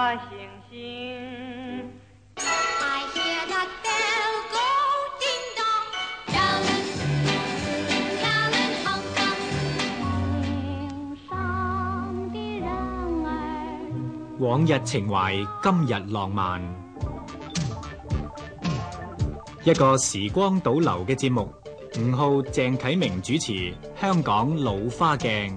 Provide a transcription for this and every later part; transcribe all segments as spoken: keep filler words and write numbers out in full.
的星星。 I hear that bell go ding dong, Helen, Helen Hong Kong。天上的人兒， 往日情懷，今日浪漫。一個時光倒流嘅節目，吳浩、鄭啟明主持《香港老花鏡》。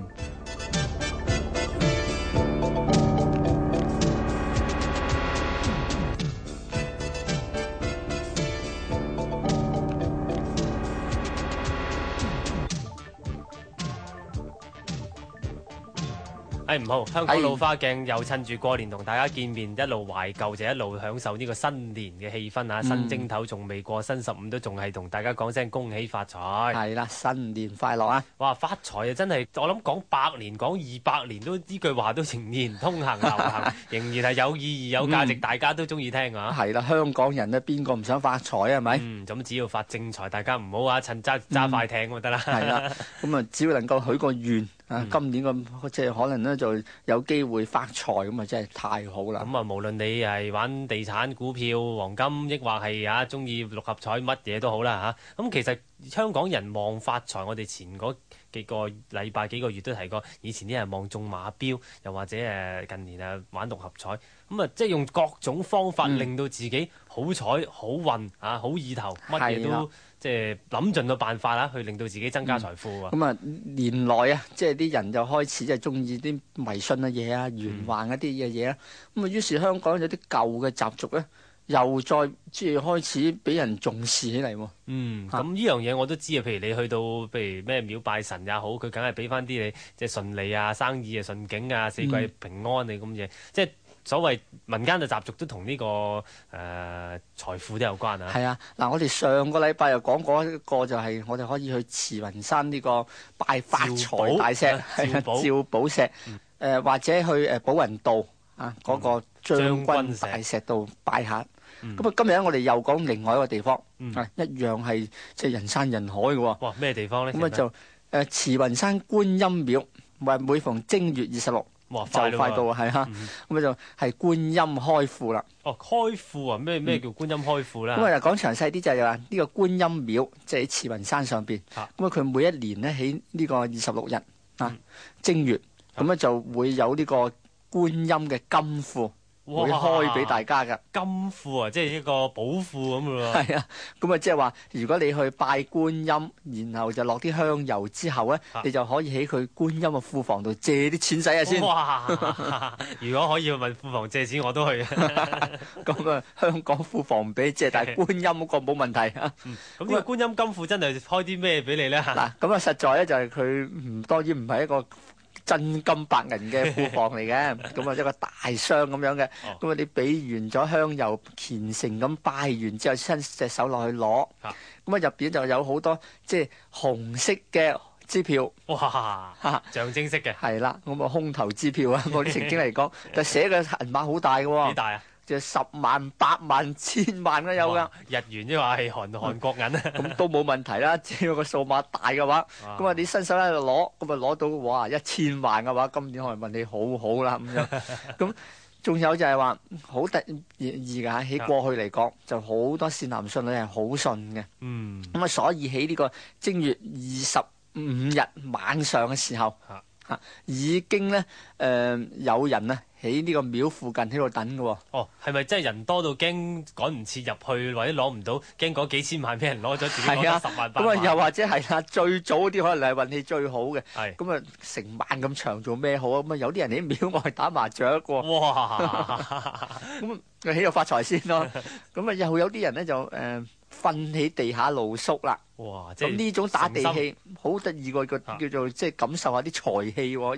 誒唔好，香港老花鏡又趁住過年同大家見面，一路懷舊就一路享受呢個新年嘅氣氛啊！ 嗯、 新正頭仲未過，新十五都仲係同大家講聲恭喜發財。 係啦，新年快樂啊！ 哇，發財啊！真係我諗講百年、講二百年都呢句話都仍然通行流行，仍然係有意義、有價值，嗯、大家都中意聽啊！ 係啦，香港人咧邊個唔想發財啊？係咪？ 嗯，咁只要發正財，大家唔好啊趁揸揸快艇就得啦。 係啦，咁啊，只要能夠許個願。啊！今年咁即係可能咧，就有機會發財咁啊！真係太好啦！ 咁啊，無論你係玩地產、股票、黃金，抑或係啊中意六合彩，乜嘢都好啦嚇。咁其實香港人望發財，我哋前嗰幾個禮拜、幾個月都提過，以前啲人望中馬標，又或者誒近年啊玩六合彩，咁啊即係用各種方法令到自己好彩、好運啊、好意頭，乜嘢都。即係諗盡個辦法啦，去令到自己增加財富喎。 咁啊、嗯，年來啊，即係啲人就開始即係中意啲迷信嘅嘢啊、玄幻一啲嘅嘢啦。咁啊、嗯，於是香港有啲舊嘅習俗咧，又再即係開始俾人重視起嚟喎。 嗯，咁呢樣嘢我都知啊。譬如你去到譬如咩廟拜神也好，佢梗係俾翻啲你即係順利啊、生意啊、順境啊、四季平安你咁嘢，即係。所謂民間嘅習俗都同呢、這個誒、呃、財富都有關啊！ 係啊，嗱，我哋上個禮拜又講過一個就係我哋可以去慈雲山呢個拜發財大石，係啊，趙寶石，誒、嗯呃、或者去誒寶雲道啊嗰、那個將軍大石度拜下。咁啊、嗯，今日我哋又講另外一個地方，嗯、啊，一樣係即係人山人海嘅喎。 哇！咩地方咧？ 咁啊就誒、呃、慈雲山觀音廟，話每逢正月二十六。 哇就快到啊，係啊，咁啊就係觀音開庫啦。 哦，開庫啊，咩咩叫觀音開庫咧？ 咁啊，講詳細啲就係話呢個觀音廟，即係喺慈雲山上邊。咁啊，佢每一年咧喺呢個二十六日啊、嗯、正月，咁咧、啊、就會有呢個觀音嘅金庫。會開俾大家噶金庫啊，即係一個寶庫咁咯。 係啊，咁啊即係話，如果你去拜觀音，然後就落啲香油之後咧，啊、你就可以喺佢觀音嘅庫房度借啲錢使下先。 哇！如果可以去問庫房借錢，我都去。 咁啊，香港庫房唔俾借，但係觀音嗰個冇問題啊。咁呢、 嗯、個觀音金庫真係開啲咩俾你咧？ 嗱，咁啊實在咧就係佢唔當然唔係一個。真金白銀嘅庫房嚟嘅，咁啊一個大箱咁樣嘅，咁啊你俾完咗香油，虔誠咁拜完之後，伸隻手落去攞，咁啊入邊就有好多即係紅色嘅支票， 哇，象徵式嘅， 係啦，咁啊空頭支票啊，我啲曾經嚟講，就寫嘅銀碼好大嘅喎， 幾大啊？ 就十萬、百萬、千萬都有噶， 日元即係話係韓韓國銀啊， 咁都冇問題啦。只要個數碼大嘅話，咁啊你伸手喺度攞，咁啊攞到哇一千萬嘅話，今年可能運氣好好啦咁樣。咁仲有就係話好得意嘅喺過去嚟講，就好多善男信女係好信嘅。嗯，咁啊所以喺呢個正月二十五日晚上嘅時候，嚇已經咧誒有人咧。喺呢個廟附近喺度等嘅喎。 哦，係咪真係人多到驚趕唔切入去，或者攞唔到，驚嗰幾千萬俾人攞咗，自己攞咗十萬八萬？ 咁啊，又或者係啦，最早啲可能係運氣最好嘅。 係。咁啊，成晚咁長做咩好啊？咁啊，有啲人喺廟外打麻雀喎。 哇！ 咁佢喺度發財先咯。咁啊，又有啲人咧就誒瞓喺地下露宿啦。 哇！ 咁呢種打地氣好得意個個叫做即係感受下啲財氣喎。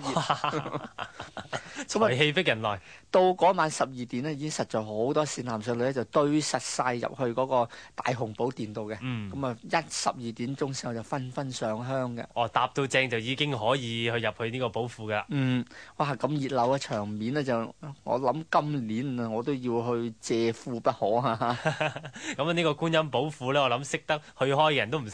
財氣逼人來。 到嗰晚十二點咧，已經實在好多善男信女咧就堆實晒入去嗰個大雄寶殿度嘅。嗯。咁啊，一十二點鐘時候就紛紛上香嘅。 哦，搭到正就已經可以去入去呢個寶庫㗎。 嗯。哇！咁熱鬧嘅場面咧，就我諗今年啊，我都要去借庫不可啊。 咁啊，呢個觀音寶庫咧，我諗識得去開嘅人都唔使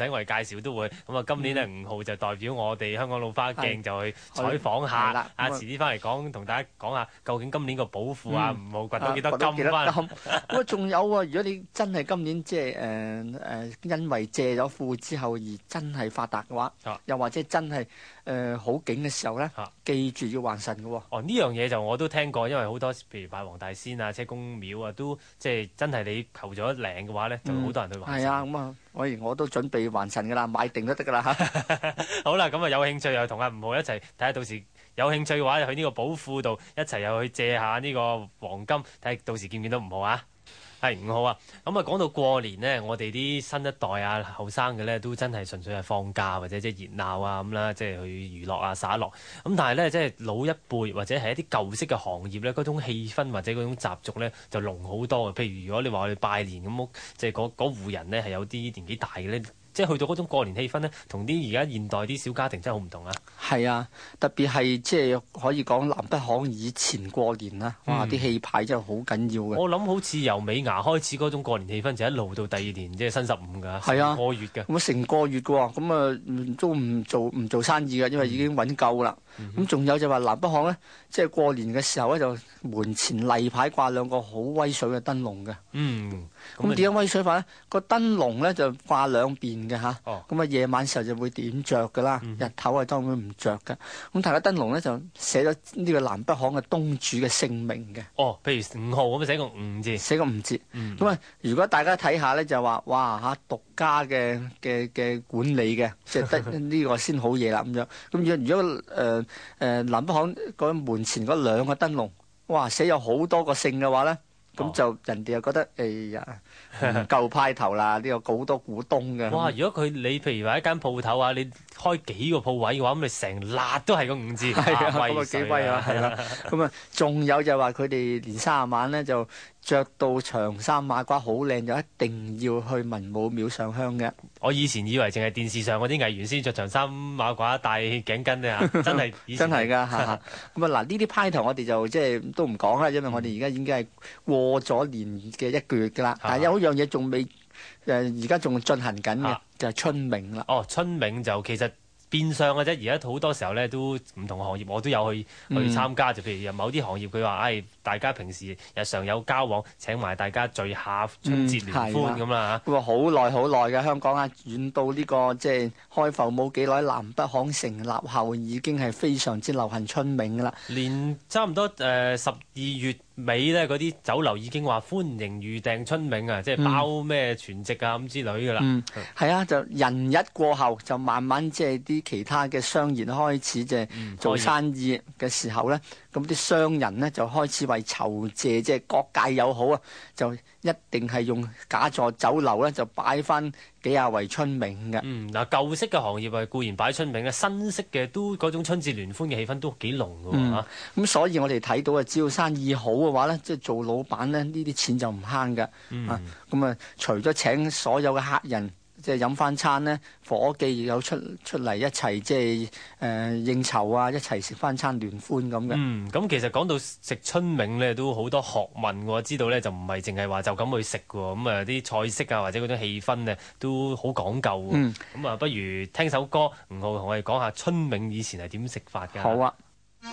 使我哋介紹都會。咁啊，今年咧吳浩就代表我哋香港老花鏡就去採訪下，啊遲啲翻嚟講同大家講下究竟今年個寶庫啊吳浩掘到幾多金翻。 咁啊，仲有啊，如果你真係今年即係誒誒，因為借咗庫之後而真係發達嘅話，啊、又或者真係誒、呃、好景嘅時候咧，啊、記住要還神嘅喎。 哦，呢樣嘢就我都聽過，因為好多譬如拜黃大仙啊、車公廟啊，都即係真係你求咗靈嘅話咧，就好多人去還神。係、嗯、啊，咁啊，我我都準備還神㗎啦，買定都得㗎啦嚇。 好啦，咁啊有興趣又同阿吳浩一齊睇下，到時有興趣嘅話，就去呢個寶庫度一齊又去借下呢個黃金，睇下到時見唔見到吳浩啊？係吳浩啊！咁啊講到過年呢，我哋啲新一代啊、後生嘅咧，都真係純粹係放假或者即係熱鬧啊咁啦，即係去娛樂啊、耍樂。咁但係咧，即係老一輩或者係一啲舊式嘅行業咧，嗰種氣氛或者嗰種習俗咧，就濃好多嘅。譬如如果你話我哋拜年咁，即係嗰嗰戶人咧係有啲年紀大嘅咧。即係去到嗰種過年氣氛咧，同啲而家現代啲小家庭真係好唔同啊！係啊，特別係即係可以講南北行以前過年啦，嗯、哇！啲氣派真係好緊要嘅。 我諗好似由尾牙開始嗰種過年氣氛，就一路到第二年即係新十五㗎，成、啊、個月嘅。咁成個月嘅喎，咁啊都唔做唔做生意嘅，因為已經揾夠啦。咁仲、嗯、有就話南北行咧，即係過年嘅時候咧，就門前例牌掛兩個好威水嘅燈籠嘅。嗯，咁點解威水法咧？個燈籠咧就掛兩邊嘅嚇。咁啊夜晚時候就會點着㗎啦，嗯、日頭啊當然唔着㗎。咁大家燈籠咧就寫咗呢個南北行嘅東主嘅姓名嘅。 哦，譬如吳浩咁寫個吳字， 寫個吳字。咁啊、嗯，如果大家睇下咧，就話哇嚇獨家嘅嘅嘅管理嘅，即係得呢個先好嘢啦咁樣。咁如果如果誒誒、呃呃、南北行嗰門前嗰兩個燈籠，哇寫有好多個姓嘅話咧。咁就人哋又覺得，哎呀，唔夠派頭啦！呢個好多股東嘅。 哇！如果佢你譬如話一間鋪頭啊，你開幾個鋪位嘅話，咁你成辣都係個五字， 係啊，咁啊幾威啊，係啦。咁啊，仲有就話佢哋年卅晚咧就着到長衫馬褂好靚，就一定要去文武廟上香嘅。 我以前以為淨係電視上嗰啲藝員先着長衫馬褂戴頸巾咧，真係真係㗎嚇。咁啊嗱，呢啲派頭我哋就即係都唔講啦，因為我哋而家已經係過咗年嘅一個月㗎啦。但係有一樣嘢仲未誒，而家仲進行緊嘅就係春茗啦。 哦，春茗就其實變相嘅啫，而家好多時候咧都唔同嘅行業我都有去去參加，就譬如有某啲行業佢話，唉，大家平時日常有交往，請埋大家聚下春節聯歡咁啦嚇。 佢話好耐好耐嘅香港啊，遠到呢個即係開埠冇幾耐，南北行成立後已經係非常之流行春茗噶啦。 連差唔多誒十二月尾咧，嗰啲酒樓已經話歡迎預訂春茗啊，即係包咩全席啊咁之類噶啦。嗯， 係啊，就人日過後就慢慢即係啲其他嘅商業開始即係做生意嘅時候咧，咁啲商人咧就開始為酬謝即係各界友好啊，就一定係用假座酒樓咧就擺翻幾廿圍春茗嘅。 嗯，嗱舊式嘅行業係固然擺春茗嘅，新式嘅都嗰種春節聯歡嘅氣氛都幾濃㗎喎嚇。 咁所以我哋睇到啊，只要生意好嘅話咧，即係做老闆咧，呢啲錢就唔慳㗎。嗯、啊，咁啊，除咗請所有嘅客人即係飲翻餐咧，伙計亦有出出嚟一齊即係誒、呃、應酬啊，一齊食翻餐聯歡咁嘅。 嗯，咁其實講到食春茗咧，都好多學問喎。知道咧就唔係淨係話就咁去食㗎喎，咁啊啲菜式啊或者嗰種氣氛咧都好講究喎。咁啊、嗯，不如聽首歌，吳浩同我哋講下春茗以前係點食法㗎？ 好啊。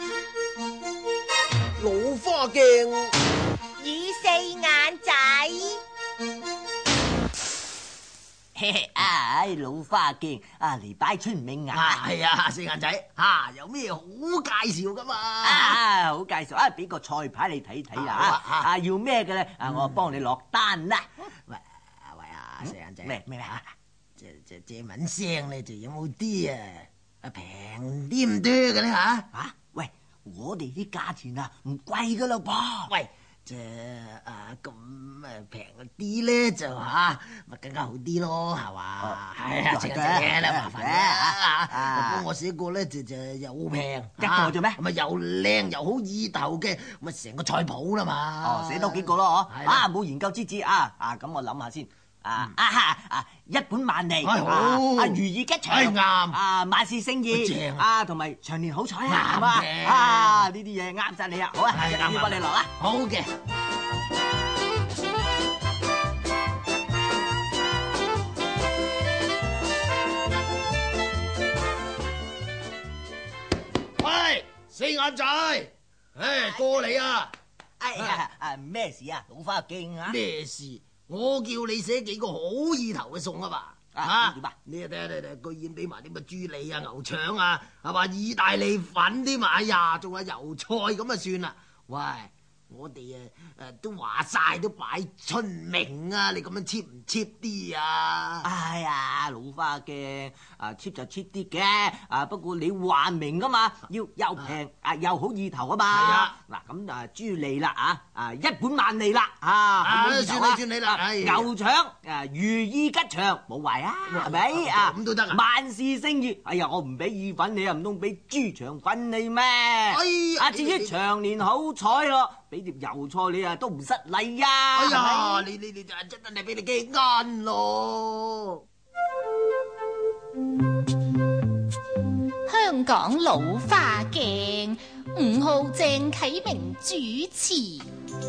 老花鏡， 與四眼仔。 唉，老花鏡啊，嚟擺春茗啊！係啊，四眼仔啊，有咩好介紹噶嘛？啊，好介紹啊！俾個菜牌你睇睇啦嚇！啊，要咩嘅咧？啊，我幫你落單啦。喂，喂啊，四眼仔，咩咩咩啊？借借借蚊聲咧，就有冇啲啊？啊，平啲唔多嘅咧嚇？啊，喂，我哋啲價錢啊唔貴噶啦噃。喂。即啊咁誒平啲咧就嚇，咪更加好啲咯，係嘛？係啊，正嘅啦，麻煩啦嚇。幫我寫個咧就就又平一個做咩？咪又靚又好意頭嘅，咪成個菜譜啦嘛。哦，寫多幾個咯嗬。啊，冇研究之至啊啊，咁我諗下先。啊啊啊！一本萬利，啊如意吉祥，啱啊萬事勝意，啊同埋長年好彩啊，係嘛啊呢啲嘢啱晒你啊，好啊，要幫你落啦，好嘅。 四眼仔，唉，過嚟啊！ 哎呀，啊咩事啊？老花鏡啊？ 咩事？我叫你寫幾個好意頭嘅餸啊嘛！ 啊，點啊？ 你睇睇睇，居然俾埋啲乜豬脷啊、牛腸啊，係嘛意大利粉添嘛？哎呀，仲有油菜咁啊算啦！喂！我哋啊誒都話晒都擺春茗啊！你咁樣 cheap 唔 cheap 啲啊？ 哎呀，老花鏡啊 cheap 就 cheap 啲嘅啊，不過你話明噶嘛，要又平啊又好意頭啊嘛。係啊，嗱咁啊豬脷啦啊啊一本萬利啦啊， 啊算你算你啦， 牛腸啊如意吉祥冇壞啊，係咪啊？ 咁都得啊！ 萬事勝意，哎呀我唔俾意粉你啊，唔通俾豬腸粉你咩？哎呀，啊至於長年好彩咯。俾碟油菜你啊，都唔失禮啊！ 哎呀，你你你真真係俾你幾啱咯！ 香港老花鏡，吳浩鄭啟明主持。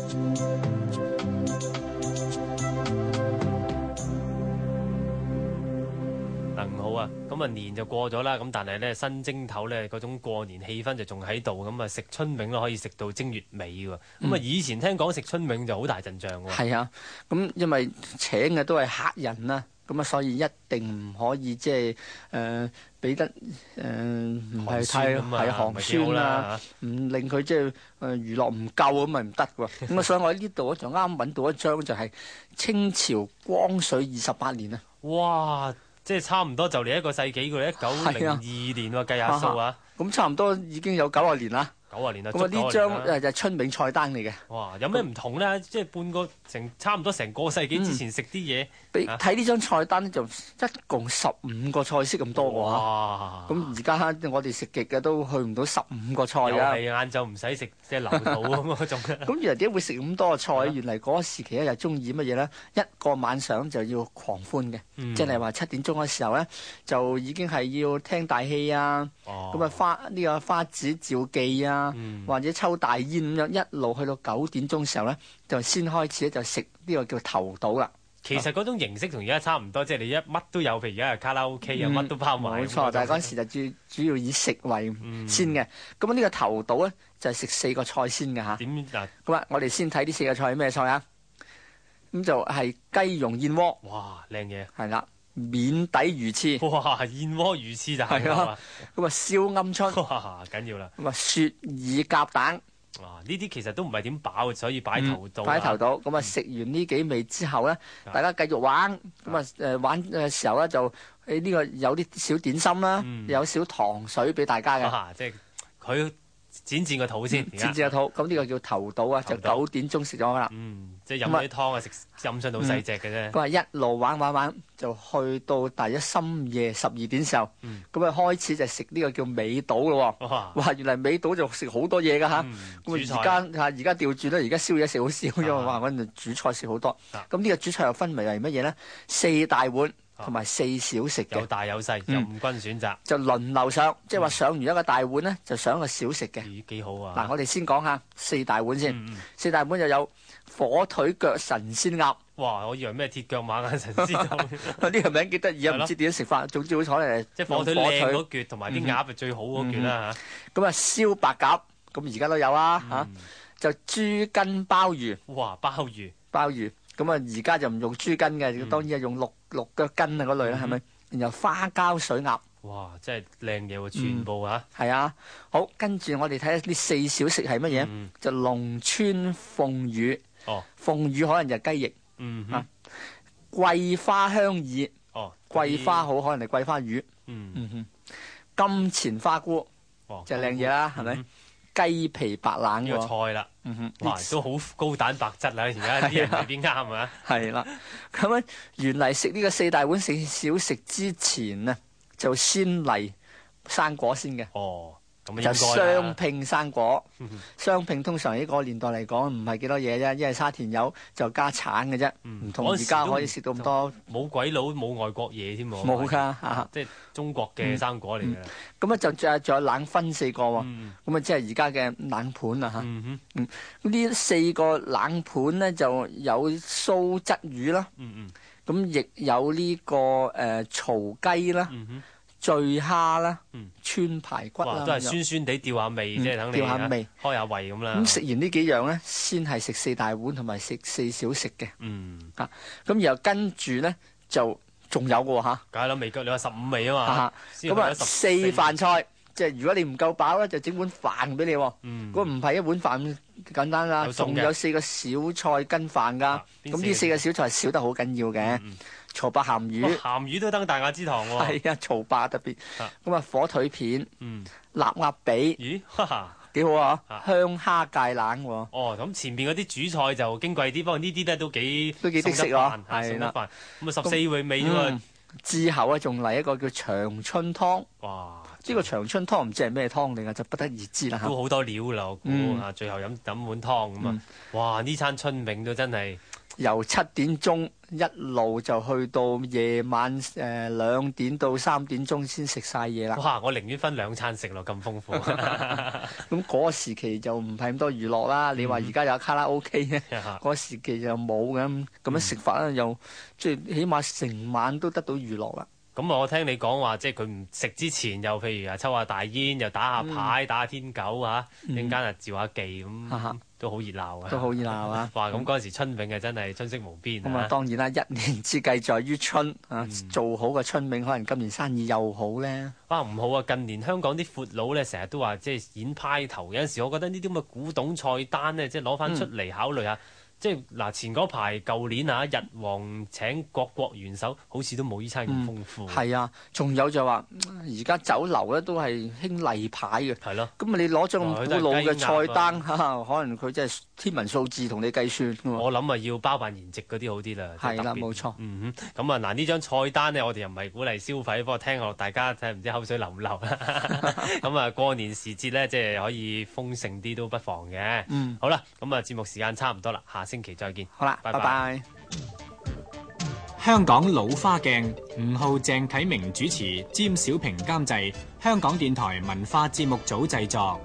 唔好啊，咁啊年就過咗啦，咁但係咧新正頭咧嗰種過年氣氛就仲喺度，咁啊食春茗咯，可以食到正月尾喎。咁啊、嗯、以前聽講食春茗就好大陣仗喎。係啊，咁因為請嘅都係客人啦，咁啊所以一定唔可以即係誒俾得誒唔係太係寒酸啦，唔令佢即係誒娛樂唔夠咁咪唔得喎。咁啊所以我喺呢度就啱揾到一張就係清朝光緒二十八年啊。 哇！即係差唔多就嚟一個世紀㗎啦，一九零二年喎，計下數啊！ 咁差唔多已經有九十年啦。 九啊年啦， 咁啊呢張誒就係春茗菜單嚟嘅。 哇！有咩唔同咧？即係半個成差唔多成個世紀之前食啲嘢。 俾睇呢張菜單就一共十五個菜式咁多嘅哇！ 咁而家我哋食極嘅都去唔到十五個菜啊！ 又係晏晝唔使食即係流肚咁嗰種。 咁原來點解會食咁多菜？原嚟嗰個時期咧又中意乜嘢咧？一個晚上就要狂歡嘅，即係話七點鐘嘅時候咧就已經係要聽大戲啊！咁啊花呢個花紙照記啊，或者抽大煙咁樣一路去到九點鐘嘅時候咧，就先開始咧就食呢個叫頭島啦。 其實嗰種形式同而家差唔多，即係你一乜都有，譬如而家係卡拉 OK 啊，乜都包埋。冇錯， 但係嗰陣時就主主要以食為先嘅。咁呢個頭島咧就係食四個菜先嘅嚇。點嗱？咁啊，我哋先睇呢四個菜係咩菜啊？咁就係雞蓉燕窩。 哇，靚嘢！ 係啦，免底魚翅。 哇，燕窩魚翅就係啦。 咁啊，燒鵪鶉。 哇，緊要啦。 咁啊，雪耳鴿蛋。 哇！呢啲其實都唔係點飽，所以擺頭島。 擺頭島，咁啊食完呢幾味之後咧，大家繼續玩。咁啊誒玩嘅時候咧，就誒呢個有啲小點心啦，有少糖水俾大家嘅。 即係佢展戰個肚先， 展戰個肚。咁呢個叫頭島啊，就九點鐘食咗噶啦。 嗯，即係飲啲湯啊，食飲上到細隻嘅啫。 咁啊一路玩玩玩，就去到大約深夜十二點時候，咁啊開始就食呢個叫尾島咯。哇！原來尾島就食好多嘢噶嚇。咁啊而家嚇而家調轉啦，而家宵夜食好少，因為話嗰陣煮菜食好多。咁呢個煮菜又分為係乜嘢咧？四大碗同埋四小食嘅。 有大有細，任君選擇。就輪流上，即係話上完一個大碗咧，就上一個小食嘅。 幾幾好啊！ 嗱，我哋先講下四大碗先。四大碗就有火腿腳神仙鴨。 哇！我以為咩鐵腳馬啊神仙鴨。 呢個名幾得意啊！唔知點樣食法。總之好彩嚟。 即係火腿靚嗰橛，同埋啲鴨係最好嗰橛啦嚇。 咁啊燒白鴿，咁而家都有啊嚇。就豬筋鮑魚。 哇！鮑魚， 鮑魚。咁啊而家就唔用豬筋嘅，當然係用六六腳筋啊嗰類啦，係咪？然後花膠水鴨。 哇！真係靚嘢喎，全部嚇。 係啊，好，跟住我哋睇下呢四小食係乜嘢？就龍川鳳魚。哦。鳳魚可能就係雞翼。嗯哼。桂花香耳。哦。桂花好，可能係桂花魚。嗯嗯哼。金錢花菇。哦。就係靚嘢啦，係咪？雞皮白冷呢個菜啦。嗯哼。哇！都好高蛋白質啦，而家啲人未必啱啊。 係啦。咁樣原嚟食呢個四大碗四小食之前啊，就先嚟生果先嘅。哦。就雙拼生果，雙拼通常呢個年代嚟講唔係幾多嘢啫，因為沙田柚就加橙嘅啫，唔同而家可以食到咁多。 冇鬼佬冇外國嘢添喎。 冇㗎， 即係中國嘅生果嚟嘅。 咁啊就仲仲有冷分四個喎，咁啊即係而家嘅冷盤啊嚇。嗯呢四個冷盤咧就有蘇質魚啦，咁亦有呢個誒曹雞啦。 醉蝦啦、 嗯川排骨啦， 都係酸酸地吊下味啫，等你吊下味， 開下胃咁啦。 咁食完呢幾樣咧，先係食四大碗同埋食四小食嘅。 嗯， 啊，咁然後跟住咧就仲有嘅喎嚇。 梗係啦，味腳你話十五味啊嘛。 咁啊，四飯菜，即係如果你唔夠飽咧，就整碗飯俾你喎。 嗯， 嗰唔係一碗飯咁簡單啦，仲有四個小菜跟飯㗎。咁呢四個小菜少得好緊要嘅。曹白鹹魚， 鹹魚都登大雅之堂喎。 係啊，曹白特別。咁啊，火腿片， 嗯， 臘鴨髀， 咦，哈哈， 幾好啊！香蝦芥蘭喎。 哦，咁前邊嗰啲主菜就矜貴啲，不過呢啲咧都幾都幾的食喎， 係啦。咁啊，十四味味啫喎。 之後啊，仲嚟一個叫長春湯。 哇！ 呢個長春湯唔知係咩湯嚟㗎，就不得而知啦。 都好多料啦，我估啊，最後飲飲碗湯咁啊。哇！呢餐春茗都真係由七點鐘一路就去到夜晚誒兩點到三點鐘先食晒嘢啦。 哇！我寧願分兩餐食咯，咁豐富。 咁嗰個時期就唔係咁多娛樂啦。你話而家有卡拉 OK 咧，嗰個時期就冇嘅。咁樣食法咧，又即係起碼成晚都得到娛樂啦。 咁我聽你講話，即係佢唔食之前，又譬如啊抽下大煙，又打下牌，打下天九嚇，陣間啊召下妓咁，都好熱鬧啊！ 都好熱鬧啊！ 哇！咁嗰陣時春茗啊，真係春色無邊啊！ 咁啊，當然啦，一年之計在於春啊，做好嘅春茗，可能今年生意又好咧。 啊，唔好啊！近年香港啲闊佬咧，成日都話即係演派頭，有陣時我覺得呢啲咁嘅古董菜單咧，即係攞翻出嚟考慮下。即係嗱，前嗰排舊年啊，日皇請各國元首，好似都冇呢餐咁豐富。 係、嗯、啊，仲有就話而家酒樓咧都係興例牌嘅。 係咯。 咁啊，你攞張咁古老嘅菜單嚇、啊，可能佢真係天文數字同你計算。 我諗啊，要包辦筵席嗰啲好啲啦。 係啦，冇錯。 嗯哼，咁啊嗱，呢張菜單呢，我哋又唔係鼓勵消費，不過聽落大家睇唔知口水流唔流啦。咁啊，過年時節咧，即係可以豐盛啲都不妨嘅。 嗯。 好啦，咁啊，節目時間差唔多啦，下星期再見。 好啦，拜拜。 香港老花鏡，吳浩、鄭啟明主持，詹小平監製，香港電台文化節目組製作。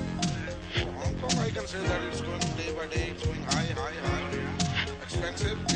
That it's going day by day, going high, high, high. Expensive.